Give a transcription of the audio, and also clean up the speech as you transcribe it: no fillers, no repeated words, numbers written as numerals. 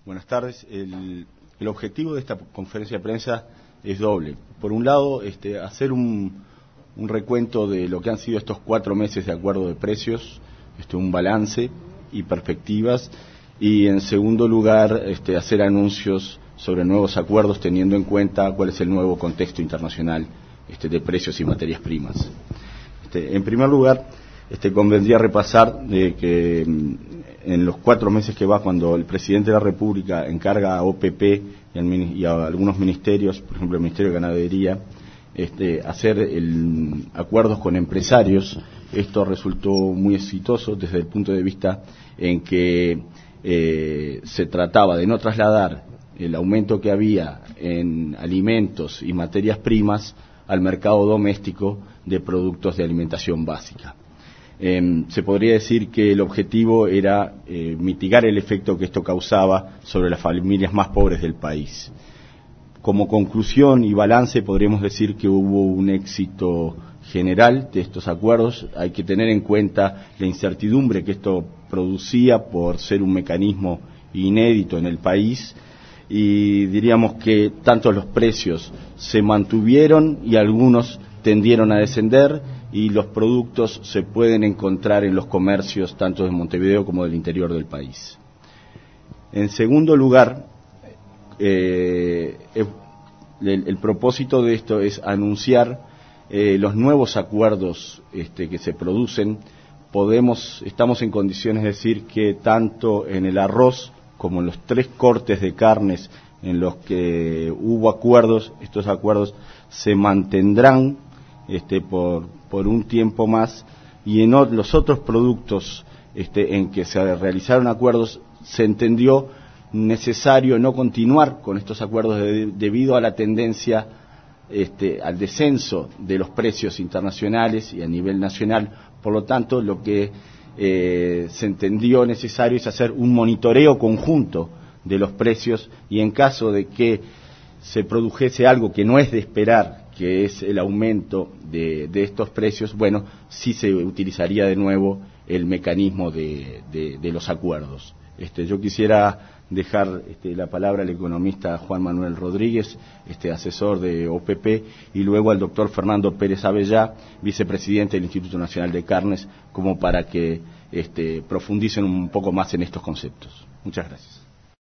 Buenas tardes. El objetivo de esta conferencia de prensa es doble. Por un lado, hacer un recuento de lo que han sido estos 4 meses de acuerdo de precios, un balance y perspectivas, y en segundo lugar, hacer anuncios sobre nuevos acuerdos teniendo en cuenta cuál es el nuevo contexto internacional de precios y materias primas. En primer lugar, convendría repasar de que en los 4 meses que va, cuando el presidente de la República encarga a OPP y a algunos ministerios, por ejemplo el Ministerio de Ganadería, hacer acuerdos con empresarios, esto resultó muy exitoso desde el punto de vista en que se trataba de no trasladar el aumento que había en alimentos y materias primas al mercado doméstico de productos de alimentación básica. Se podría decir que el objetivo era mitigar el efecto que esto causaba sobre las familias más pobres del país. Como conclusión y balance podríamos decir que hubo un éxito general de estos acuerdos. Hay que tener en cuenta la incertidumbre que esto producía por ser un mecanismo inédito en el país, y diríamos que tanto los precios se mantuvieron y algunos tendieron a descender, y los productos se pueden encontrar en los comercios tanto de Montevideo como del interior del país. En segundo lugar, el propósito de esto es anunciar los nuevos acuerdos que se producen. Estamos en condiciones de decir que tanto en el arroz como en los 3 cortes de carnes en los que hubo acuerdos, estos acuerdos se mantendrán por un tiempo más, y en los otros productos en que se realizaron acuerdos se entendió necesario no continuar con estos acuerdos debido a la tendencia al descenso de los precios internacionales y a nivel nacional. Por lo tanto, lo que se entendió necesario es hacer un monitoreo conjunto de los precios, y en caso de que se produjese algo que no es de esperar, que es el aumento de estos precios, bueno, sí se utilizaría de nuevo el mecanismo de los acuerdos. Yo quisiera dejar la palabra al economista Juan Manuel Rodríguez, asesor de OPP, y luego al doctor Fernando Pérez Avellá, vicepresidente del Instituto Nacional de Carnes, como para que profundicen un poco más en estos conceptos. Muchas gracias.